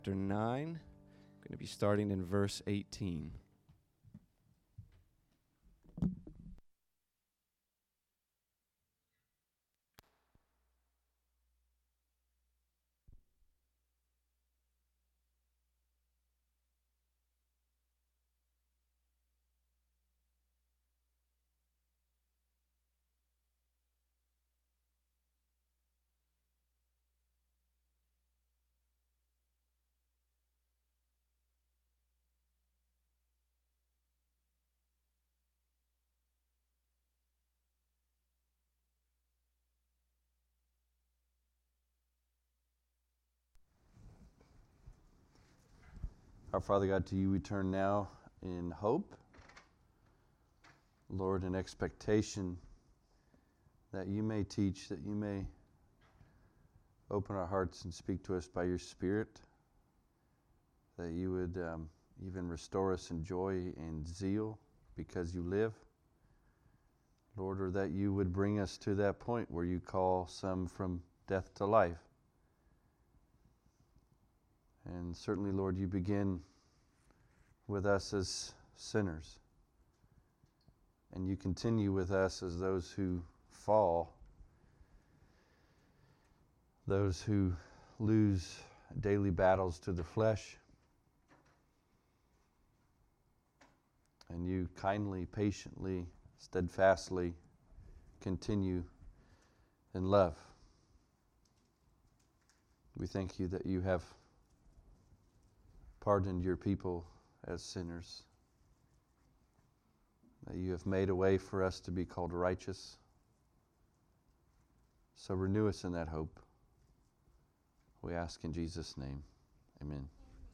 Chapter 9, going to be starting in verse 18. Our Father God, to you we turn now in hope, Lord, in expectation that you may teach, that you may open our hearts and speak to us by your Spirit, that you would even restore us in joy and zeal because you live, Lord, or that you would bring us to that point where you call some from death to life. And certainly, Lord, you begin with us as sinners. And you continue with us as those who fall, those who lose daily battles to the flesh. And you kindly, patiently, steadfastly continue in love. We thank you that you have pardoned your people as sinners, that you have made a way for us to be called righteous. So renew us in that hope. We ask in Jesus' name. Amen.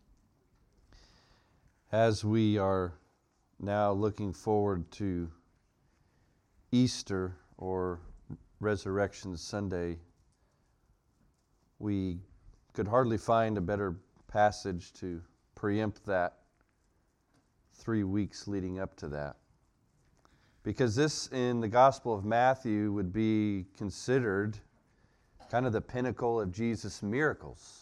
As we are now looking forward to Easter or Resurrection Sunday, we could hardly find a better passage to preempt that 3 weeks leading up to that. Because this in the Gospel of Matthew would be considered kind of the pinnacle of Jesus' miracles.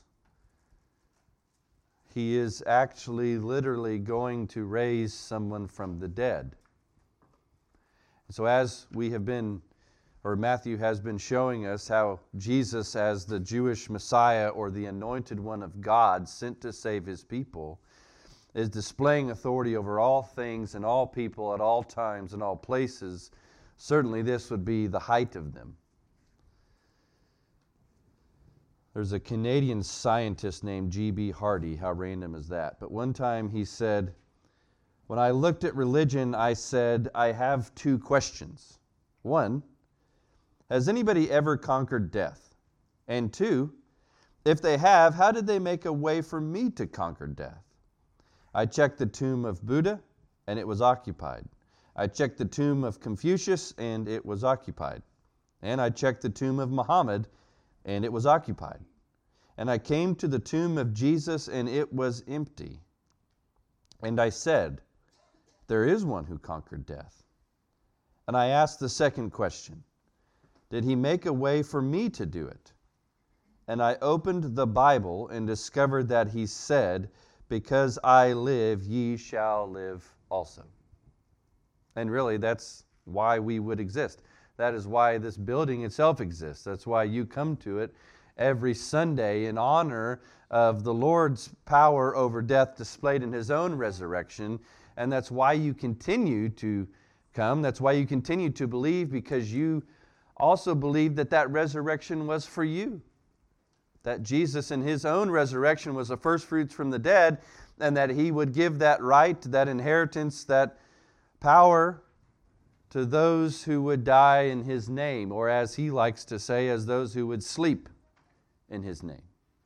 He is actually literally going to raise someone from the dead. So as we have been, or Matthew has been showing us how Jesus as the Jewish Messiah or the anointed one of God sent to save his people is displaying authority over all things and all people at all times and all places, certainly this would be the height of them. There's a Canadian scientist named G.B. Hardy. How random is that? But one time he said, when I looked at religion, I said, I have 2 questions. 1, has anybody ever conquered death? And 2, if they have, how did they make a way for me to conquer death? I checked the tomb of Buddha, and it was occupied. I checked the tomb of Confucius, and it was occupied. And I checked the tomb of Muhammad, and it was occupied. And I came to the tomb of Jesus, and it was empty. And I said, there is one who conquered death. And I asked the second question, did he make a way for me to do it? And I opened the Bible and discovered that he said, because I live, ye shall live also. And really, that's why we would exist. That is why this building itself exists. That's why you come to it every Sunday in honor of the Lord's power over death displayed in his own resurrection. And that's why you continue to come. That's why you continue to believe, because you also believe that that resurrection was for you. That Jesus in his own resurrection was the first fruits from the dead, and that he would give that right, that inheritance, that power to those who would die in his name, or as he likes to say, as those who would sleep in his name.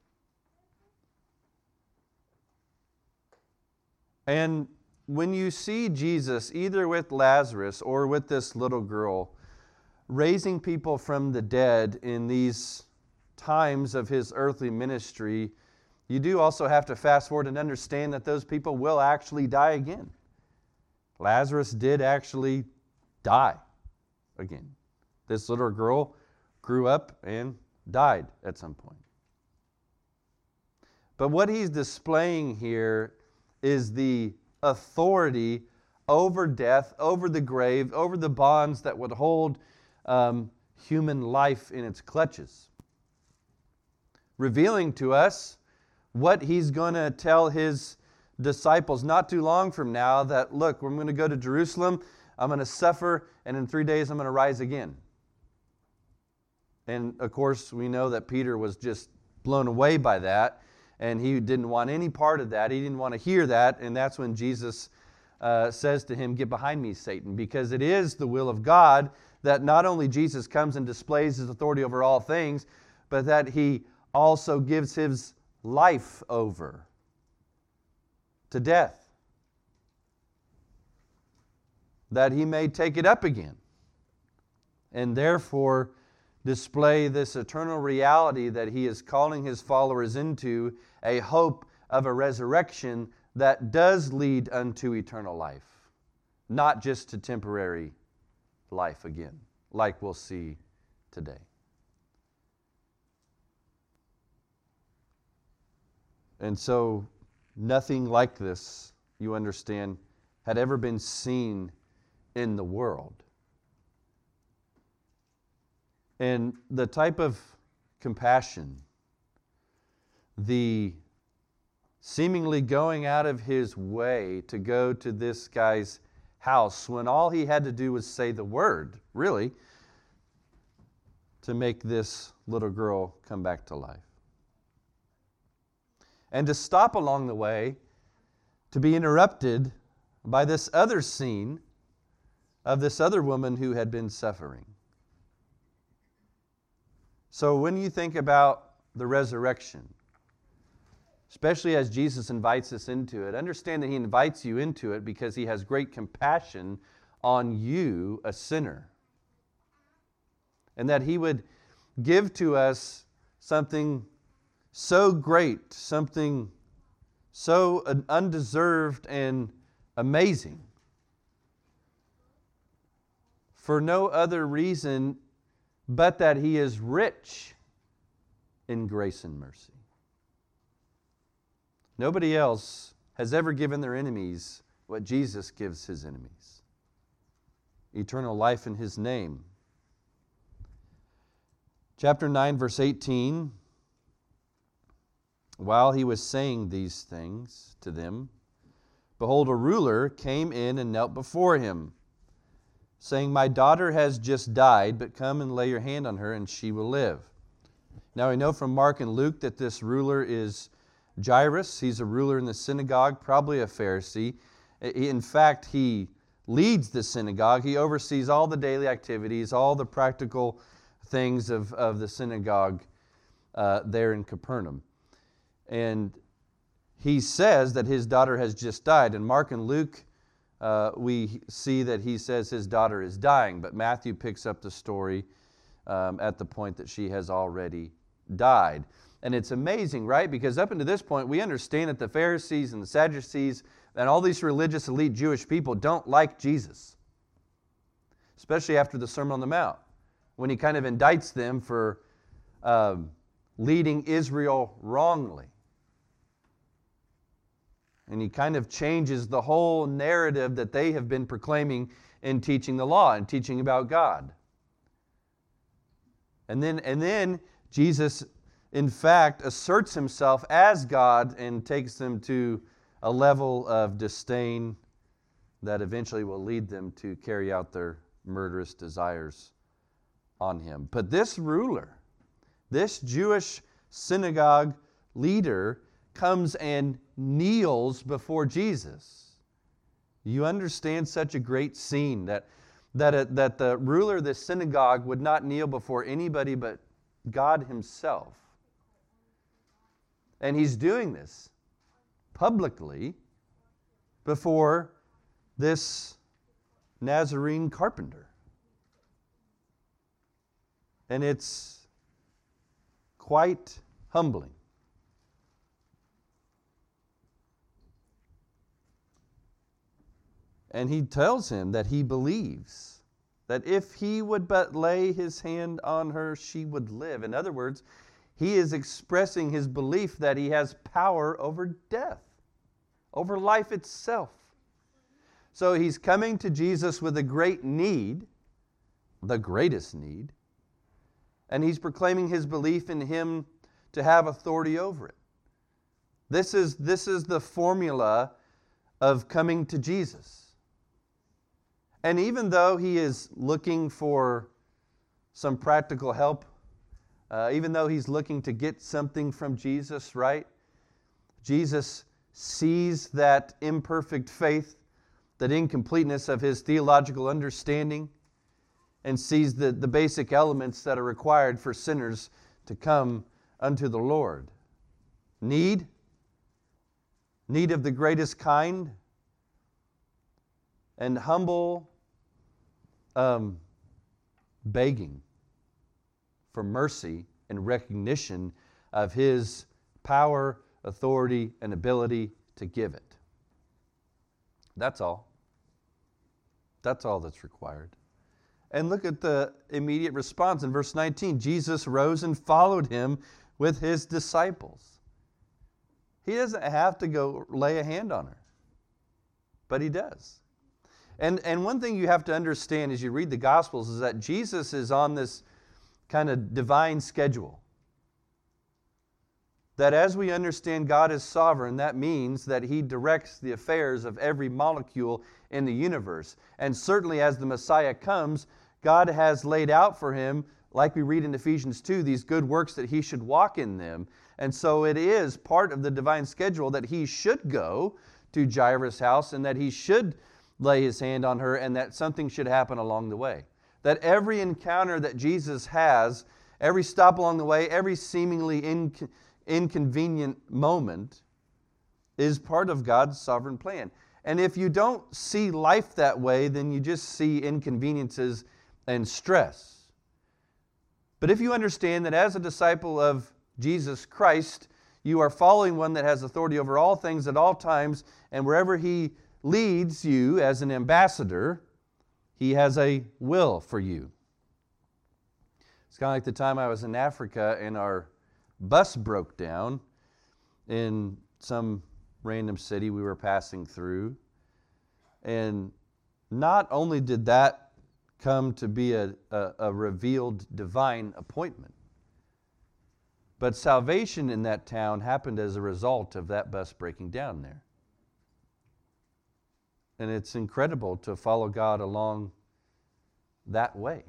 And when you see Jesus, either with Lazarus or with this little girl, raising people from the dead in these times of his earthly ministry, you do also have to fast forward and understand that those people will actually die again. Lazarus did actually die again. This little girl grew up and died at some point. But what he's displaying here is the authority over death, over the grave, over the bonds that would hold human life in its clutches. Revealing to us what he's going to tell his disciples not too long from now, that, look, we're going to go to Jerusalem, I'm going to suffer, and in 3 days I'm going to rise again. And of course, we know that Peter was just blown away by that, and he didn't want any part of that. He didn't want to hear that, and that's when Jesus says to him, "Get behind me, Satan," because it is the will of God that not only Jesus comes and displays his authority over all things, but that he also gives his life over to death, that he may take it up again, and therefore display this eternal reality that he is calling his followers into, a hope of a resurrection that does lead unto eternal life, not just to temporary life again, like we'll see today. And so nothing like this, you understand, had ever been seen in the world. And the type of compassion, the seemingly going out of his way to go to this guy's house when all he had to do was say the word, really, to make this little girl come back to life. And to stop along the way, to be interrupted by this other scene of this other woman who had been suffering. So when you think about the resurrection, especially as Jesus invites us into it, understand that he invites you into it because he has great compassion on you, a sinner. And that he would give to us something so great, something so undeserved and amazing, for no other reason but that he is rich in grace and mercy. Nobody else has ever given their enemies what Jesus gives his enemies: eternal life in his name. Chapter 9, verse 18. While he was saying these things to them, behold, a ruler came in and knelt before him, saying, "My daughter has just died, but come and lay your hand on her, and she will live." Now we know from Mark and Luke that this ruler is Jairus. He's a ruler in the synagogue, probably a Pharisee. In fact, he leads the synagogue. He oversees all the daily activities, all the practical things of the synagogue there in Capernaum. And he says that his daughter has just died. In Mark and Luke, we see that he says his daughter is dying, but Matthew picks up the story at the point that she has already died. And it's amazing, right? Because up until this point, we understand that the Pharisees and the Sadducees and all these religious elite Jewish people don't like Jesus, especially after the Sermon on the Mount, when he kind of indicts them for leading Israel wrongly. And he kind of changes the whole narrative that they have been proclaiming in teaching the law and teaching about God. And then Jesus, in fact, asserts himself as God and takes them to a level of disdain that eventually will lead them to carry out their murderous desires on him. But this ruler, this Jewish synagogue leader, comes and kneels before Jesus. You understand such a great scene that the ruler of the synagogue would not kneel before anybody but God himself. And he's doing this publicly before this Nazarene carpenter. And it's quite humbling. And he tells him that he believes that if he would but lay his hand on her, she would live. In other words, He is expressing his belief that he has power over death, over life itself. So he's coming to Jesus with a great need, the greatest need, and he's proclaiming his belief in him to have authority over it. This is the formula of coming to Jesus. And even though he is looking for some practical help, even though he's looking to get something from Jesus, right? Jesus sees that imperfect faith, that incompleteness of his theological understanding, and sees the basic elements that are required for sinners to come unto the Lord. Need of the greatest kind, and humble begging for mercy and recognition of his power, authority, and ability to give it. That's all. That's all that's required. And look at the immediate response in verse 19. Jesus rose and followed him with his disciples. He doesn't have to go lay a hand on her, but he does. And one thing you have to understand as you read the Gospels is that Jesus is on this kind of divine schedule. That as we understand God is sovereign, that means that he directs the affairs of every molecule in the universe. And certainly as the Messiah comes, God has laid out for him, like we read in Ephesians 2, these good works that he should walk in them. And so it is part of the divine schedule that he should go to Jairus' house and that he should lay his hand on her and that something should happen along the way. That every encounter that Jesus has, every stop along the way, every seemingly inconvenient moment is part of God's sovereign plan. And if you don't see life that way, then you just see inconveniences and stress. But if you understand that as a disciple of Jesus Christ, you are following one that has authority over all things at all times, and wherever he leads you as an ambassador, he has a will for you. It's kind of like the time I was in Africa and our bus broke down in some random city we were passing through. And not only did that come to be a revealed divine appointment, but salvation in that town happened as a result of that bus breaking down there. And it's incredible to follow God along that way.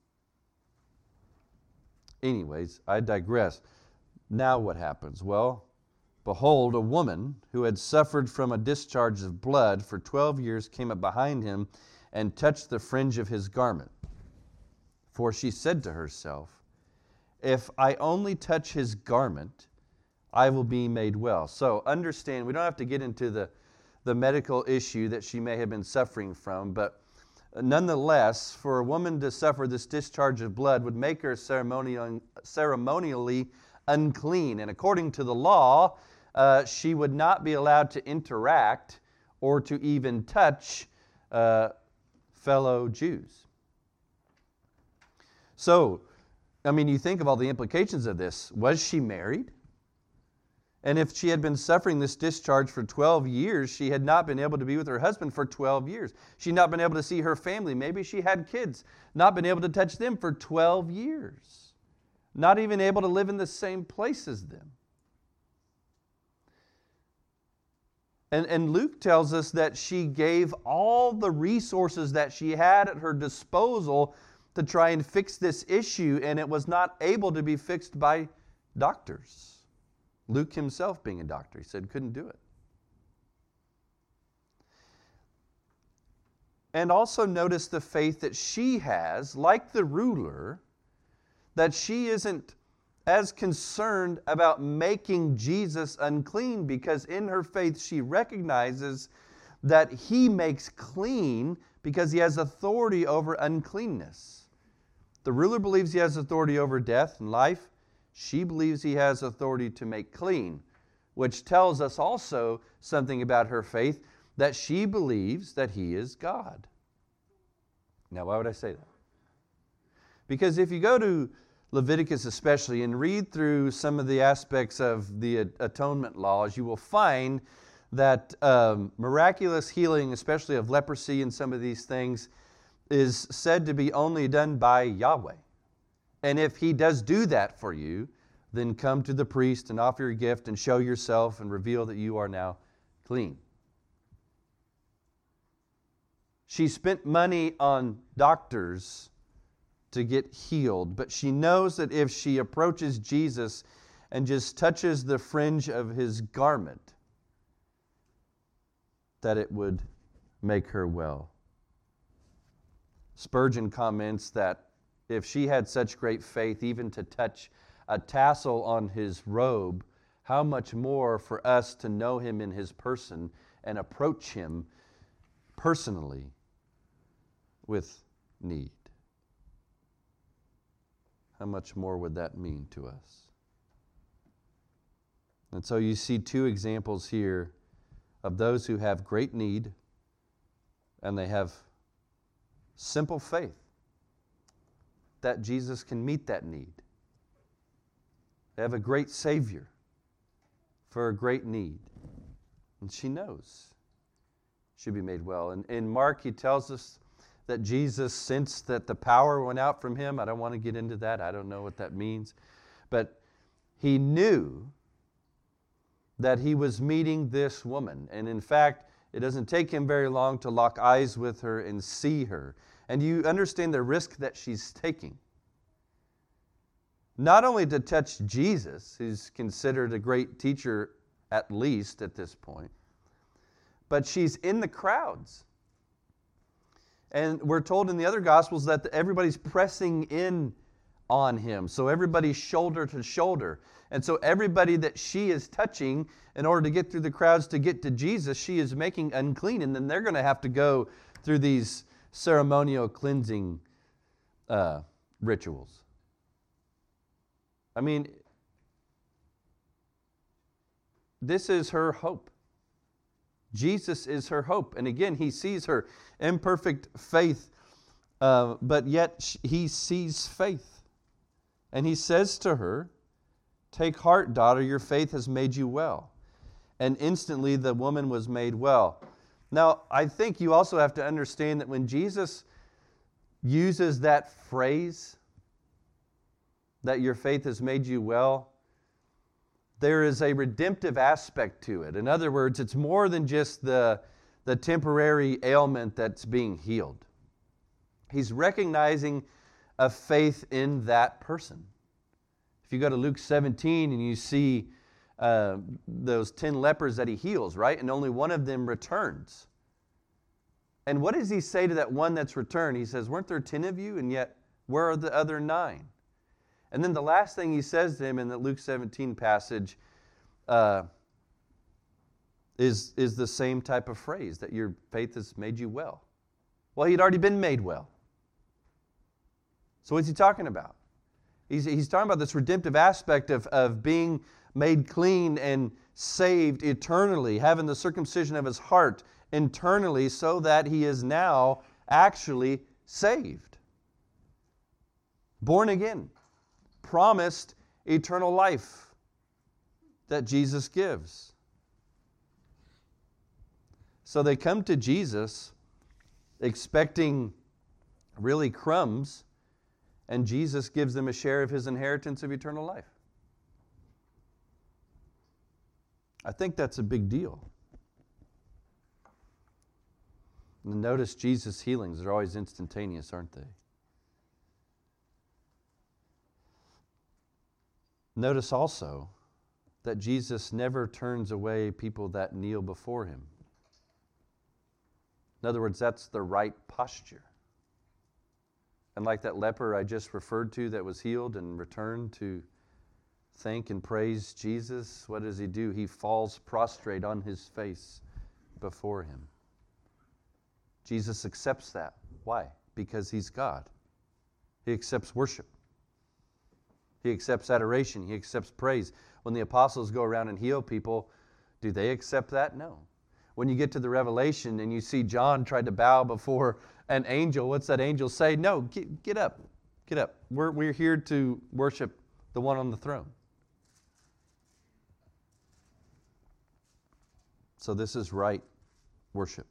Anyways, I digress. Now what happens? Well, behold, a woman who had suffered from a discharge of blood for 12 years came up behind him and touched the fringe of his garment. For she said to herself, if I only touch his garment, I will be made well. So understand, we don't have to get into the medical issue that she may have been suffering from, but nonetheless, for a woman to suffer this discharge of blood would make her ceremonially unclean. And according to the law, she would not be allowed to interact or to even touch fellow Jews. So, I mean, you think of all the implications of this. Was she married? And if she had been suffering this discharge for 12 years, she had not been able to be with her husband for 12 years. She had not been able to see her family. Maybe she had kids, not been able to touch them for 12 years. Not even able to live in the same place as them. And Luke tells us that she gave all the resources that she had at her disposal to try and fix this issue, and it was not able to be fixed by doctors. Luke himself being a doctor, he said couldn't do it. And also notice the faith that she has, like the ruler, that she isn't as concerned about making Jesus unclean, because in her faith she recognizes that he makes clean because he has authority over uncleanness. The ruler believes he has authority over death and life. She believes he has authority to make clean, which tells us also something about her faith, that she believes that he is God. Now, why would I say that? Because if you go to Leviticus especially, and read through some of the aspects of the atonement laws, you will find that miraculous healing, especially of leprosy and some of these things, is said to be only done by Yahweh. And if He does do that for you, then come to the priest and offer your gift and show yourself and reveal that you are now clean. She spent money on doctors to get healed, but she knows that if she approaches Jesus and just touches the fringe of His garment, that it would make her well. Spurgeon comments that if she had such great faith even to touch a tassel on His robe, how much more for us to know Him in His person and approach Him personally with need. How much more would that mean to us? And so you see two examples here of those who have great need and they have simple faith that Jesus can meet that need. They have a great Savior for a great need. And she knows she'll be made well. And in Mark, he tells us that Jesus sensed that the power went out from Him. I don't want to get into that. I don't know what that means. But He knew that He was meeting this woman. And in fact, it doesn't take Him very long to lock eyes with her and see her. And you understand the risk that she's taking. Not only to touch Jesus, who's considered a great teacher at least at this point, but she's in the crowds. And we're told in the other Gospels that everybody's pressing in on Him. So everybody's shoulder to shoulder. And so everybody that she is touching, in order to get through the crowds to get to Jesus, she is making unclean. And then they're going to have to go through these ceremonial cleansing rituals. I mean, this is her hope. Jesus is her hope. And again, He sees her imperfect faith, but yet He sees faith. And He says to her, "Take heart, daughter, your faith has made you well." And instantly the woman was made well. Now, I think you also have to understand that when Jesus uses that phrase, that your faith has made you well, there is a redemptive aspect to it. In other words, it's more than just the temporary ailment that's being healed. He's recognizing a faith in that person. If you go to Luke 17 and you see those 10 lepers that He heals, right? And only one of them returns. And what does He say to that one that's returned? He says, "Weren't there 10 of you? And yet, where are the other 9? And then the last thing He says to him in the Luke 17 passage is the same type of phrase, that your faith has made you well. Well, he'd already been made well. So what's he talking about? He's talking about this redemptive aspect of being made clean and saved eternally, having the circumcision of his heart internally so that he is now actually saved. Born again. Promised eternal life that Jesus gives. So they come to Jesus expecting really crumbs, and Jesus gives them a share of His inheritance of eternal life. I think that's a big deal. And notice Jesus' healings are always instantaneous, aren't they? Notice also that Jesus never turns away people that kneel before Him. In other words, that's the right posture. And like that leper I just referred to that was healed and returned to thank and praise Jesus, what does he do? He falls prostrate on his face before Him. Jesus accepts that. Why? Because He's God. He accepts worship. He accepts adoration. He accepts praise. When the apostles go around and heal people, do they accept that? No. When you get to the Revelation and you see John tried to bow before an angel, what's that angel say? No, get up. Get up. We're here to worship the one on the throne. So this is right worship.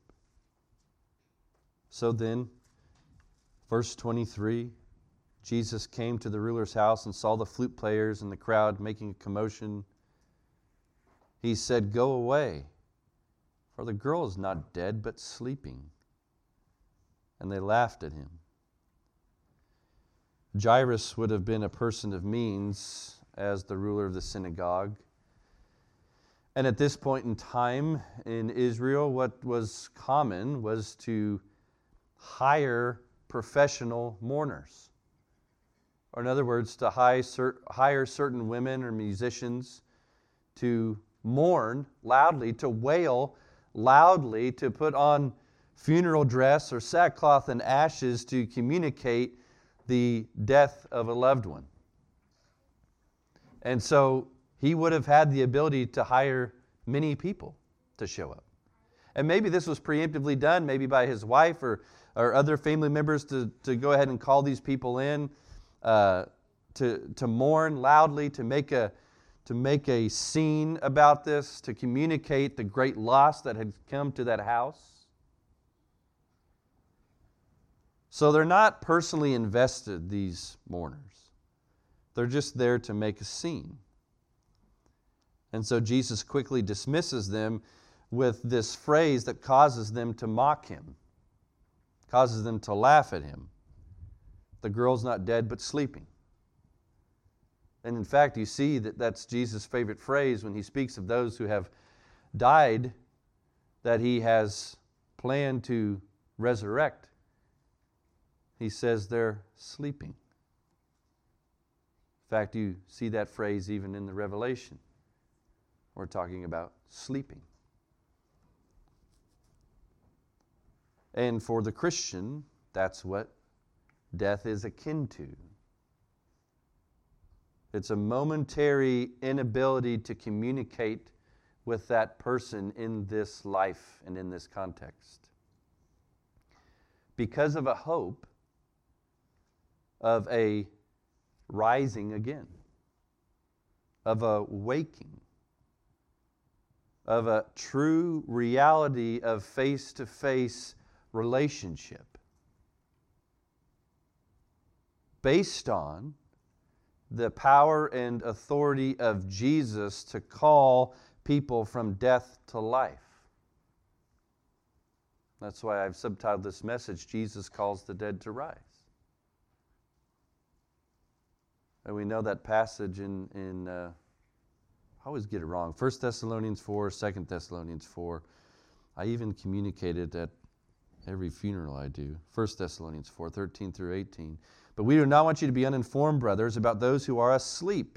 So then, verse 23, Jesus came to the ruler's house and saw the flute players and the crowd making a commotion. He said, "Go away, for the girl is not dead, but sleeping." And they laughed at him. Jairus would have been a person of means as the ruler of the synagogue. And at this point in time in Israel, what was common was to hire professional mourners. Or in other words, to hire certain women or musicians to mourn loudly, to wail loudly, to put on funeral dress or sackcloth and ashes to communicate the death of a loved one. And so he would have had the ability to hire many people to show up. And maybe this was preemptively done, maybe by his wife or other family members to go ahead and call these people in to mourn loudly, to make a scene about this, to communicate the great loss that had come to that house. So they're not personally invested, these mourners. They're just there to make a scene. And so Jesus quickly dismisses them with this phrase that causes them to mock him, causes them to laugh at him. The girl's not dead, but sleeping. And in fact, you see that that's Jesus' favorite phrase when he speaks of those who have died, that he has planned to resurrect. He says they're sleeping. In fact, you see that phrase even in the Revelation. We're talking about sleeping. And for the Christian, that's what death is akin to. It's a momentary inability to communicate with that person in this life and in this context. Because of a hope of a rising again, of a waking, of a true reality of face-to-face relationship based on the power and authority of Jesus to call people from death to life. That's why I've subtitled this message, Jesus Calls the Dead to Rise. And we know that passage in I always get it wrong, 1 Thessalonians 4, 2 Thessalonians 4. I even communicate it at every funeral I do. 1 Thessalonians 4, 13 through 18. But we do not want you to be uninformed, brothers, about those who are asleep,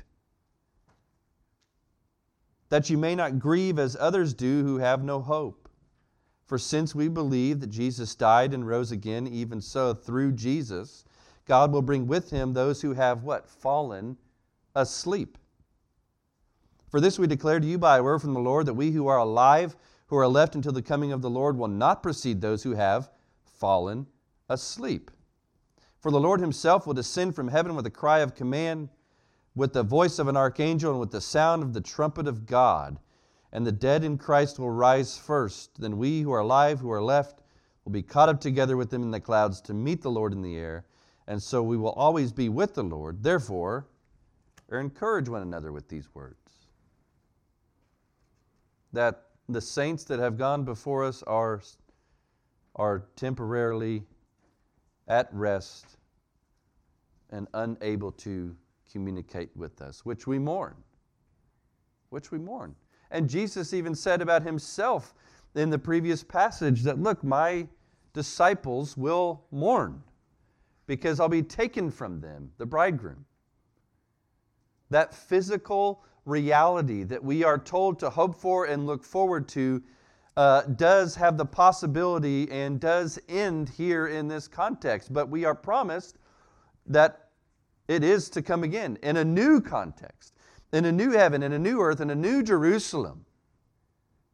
that you may not grieve as others do who have no hope. For since we believe that Jesus died and rose again, even so, through Jesus, God will bring with him those who have what? Fallen asleep. For this we declare to you by a word from the Lord, that we who are alive, who are left until the coming of the Lord, will not precede those who have fallen asleep. For the Lord himself will descend from heaven with a cry of command, with the voice of an archangel, and with the sound of the trumpet of God. And the dead in Christ will rise first. Then we who are alive, who are left, will be caught up together with them in the clouds to meet the Lord in the air. And so we will always be with the Lord. Therefore, encourage one another with these words. That the saints that have gone before us are temporarily at rest and unable to communicate with us, which we mourn. And Jesus even said about himself in the previous passage that, look, my disciples will mourn because I'll be taken from them, the bridegroom. That physical reality that we are told to hope for and look forward to does have the possibility and does end here in this context. But we are promised that it is to come again in a new context, in a new heaven, in a new earth, in a new Jerusalem,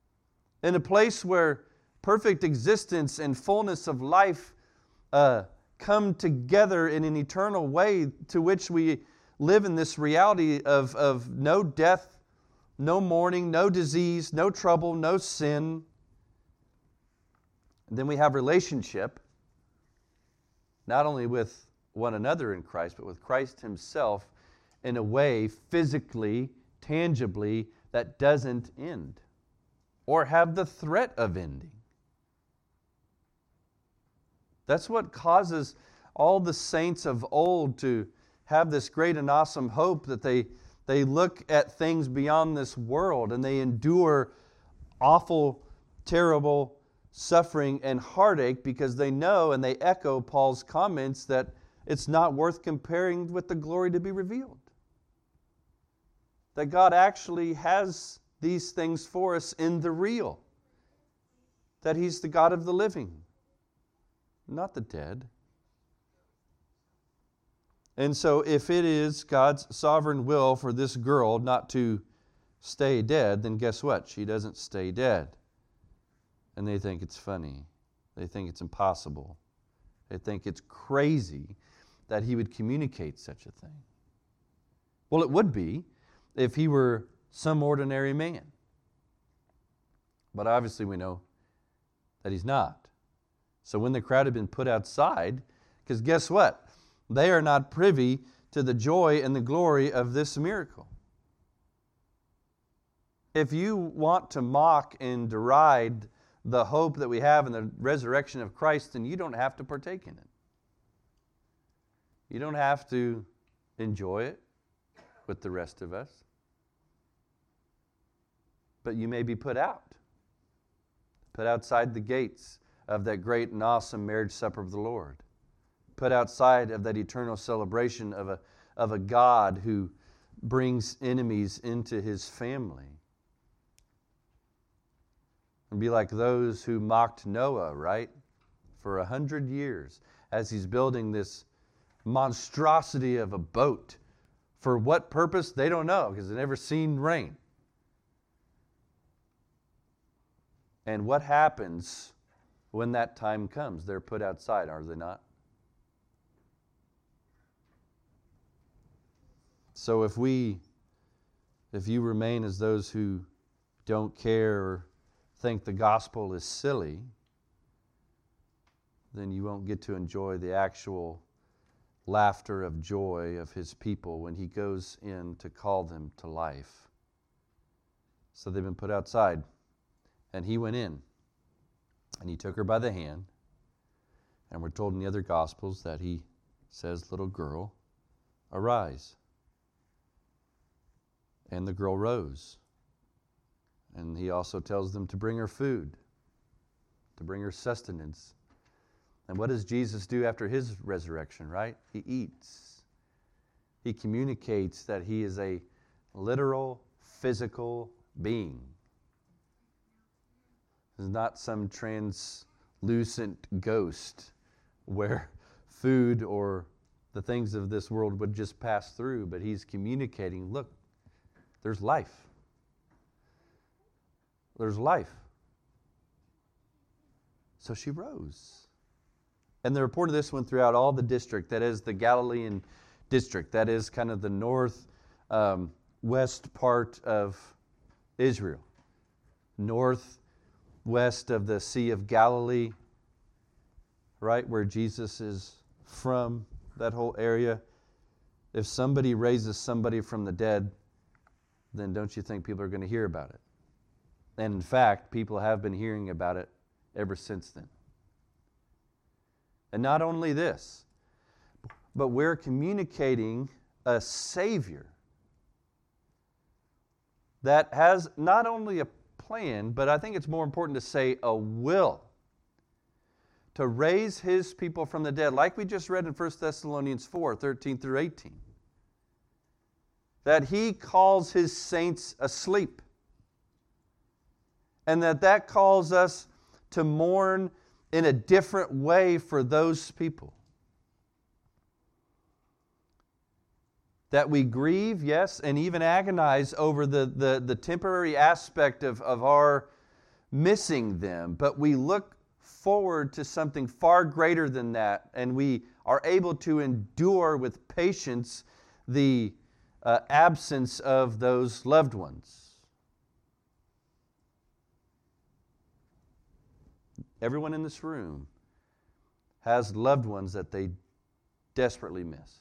in a place where perfect existence and fullness of life come together in an eternal way to which we live in this reality of no death, no mourning, no disease, no trouble, no sin. And then we have relationship, not only with one another in Christ, but with Christ Himself in a way, physically, tangibly, that doesn't end or have the threat of ending. That's what causes all the saints of old to have this great and awesome hope that they look at things beyond this world and they endure awful, terrible suffering and heartache because they know and they echo Paul's comments that it's not worth comparing with the glory to be revealed. That God actually has these things for us in the real. That He's the God of the living, not the dead. And so if it is God's sovereign will for this girl not to stay dead, then guess what? She doesn't stay dead. And they think it's funny. They think it's impossible. They think it's crazy that He would communicate such a thing. Well, it would be if He were some ordinary man. But obviously we know that He's not. So when the crowd had been put outside, because guess what? They are not privy to the joy and the glory of this miracle. If you want to mock and deride the hope that we have in the resurrection of Christ, then you don't have to partake in it. You don't have to enjoy it with the rest of us. But you may be put outside the gates of that great and awesome marriage supper of the Lord, put outside of that eternal celebration of a God who brings enemies into His family. And be like those who mocked Noah, right? For 100 years as he's building this monstrosity of a boat. For what purpose? They don't know because they've never seen rain. And what happens when that time comes? They're put outside, are they not? So if you remain as those who don't care or think the gospel is silly, then you won't get to enjoy the actual laughter of joy of His people when He goes in to call them to life. So they've been put outside, and He went in, and He took her by the hand, and we're told in the other Gospels that He says, "Little girl, arise." And the girl rose. And He also tells them to bring her food, to bring her sustenance. And what does Jesus do after His resurrection, right? He eats. He communicates that He is a literal, physical being. He's not some translucent ghost where food or the things of this world would just pass through, but He's communicating, look, there's life. There's life. So she rose. And the report of this went throughout all the district, that is the Galilean district, that is kind of the north west part of Israel. Northwest of the Sea of Galilee, right where Jesus is from, that whole area. If somebody raises somebody from the dead, then don't you think people are going to hear about it? And in fact, people have been hearing about it ever since then. And not only this, but we're communicating a Savior that has not only a plan, but I think it's more important to say a will to raise His people from the dead, like we just read in 1 Thessalonians 4, 13 through 18. That He calls His saints asleep. And that calls us to mourn in a different way for those people. That we grieve, yes, and even agonize over the temporary aspect of our missing them. But we look forward to something far greater than that, and we are able to endure with patience the absence of those loved ones. Everyone in this room has loved ones that they desperately miss.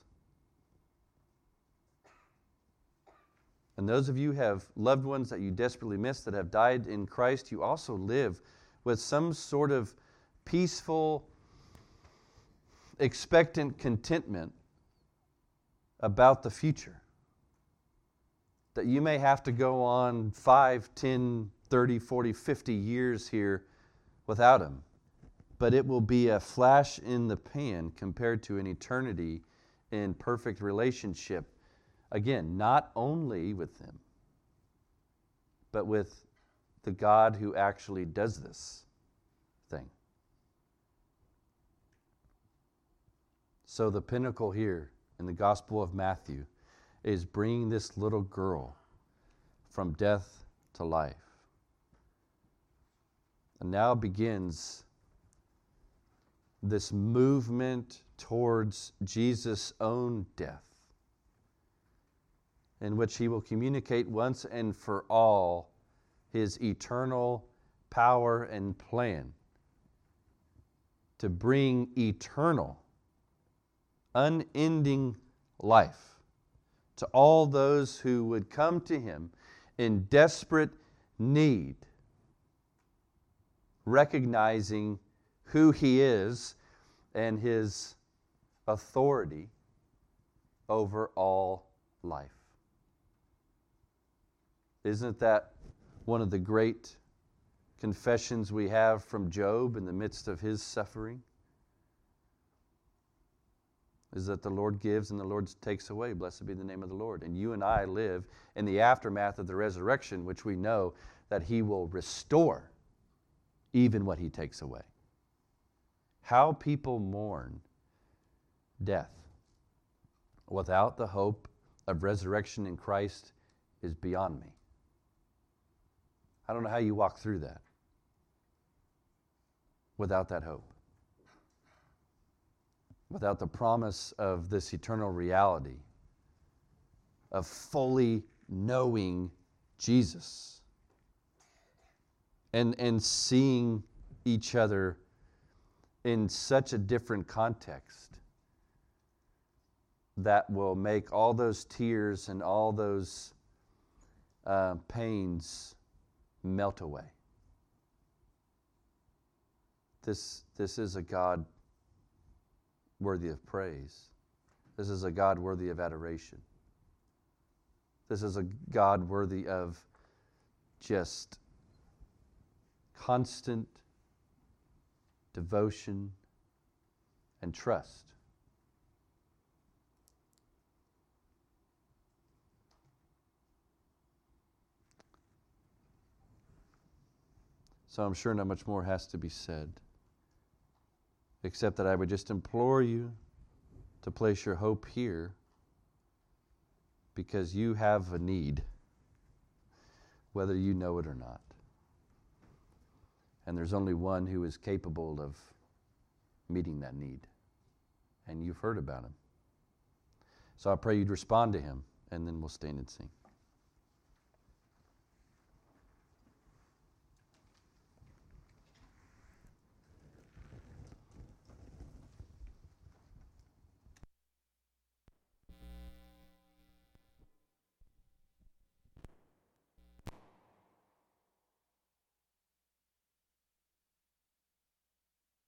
And those of you who have loved ones that you desperately miss that have died in Christ, you also live with some sort of peaceful, expectant contentment about the future. That you may have to go on 5, 10, 30, 40, 50 years here without Him. But it will be a flash in the pan compared to an eternity in perfect relationship. Again, not only with Him, but with the God who actually does this thing. So the pinnacle here in the Gospel of Matthew is bringing this little girl from death to life. And now begins this movement towards Jesus' own death, in which He will communicate once and for all His eternal power and plan to bring eternal, unending life to all those who would come to Him in desperate need, recognizing who He is and His authority over all life. Isn't that one of the great confessions we have from Job in the midst of his suffering? Is that the Lord gives and the Lord takes away. Blessed be the name of the Lord. And you and I live in the aftermath of the resurrection, which we know that He will restore even what He takes away. How people mourn death without the hope of resurrection in Christ is beyond me. I don't know how you walk through that without that hope. Without the promise of this eternal reality of fully knowing Jesus and seeing each other in such a different context that will make all those tears and all those pains melt away. This is a God worthy of praise. This is a God worthy of adoration. This is a God worthy of just constant devotion and trust. So I'm sure not much more has to be said, except that I would just implore you to place your hope here, because you have a need, whether you know it or not. And there's only one who is capable of meeting that need. And you've heard about Him. So I pray you'd respond to Him, and then we'll stand and sing.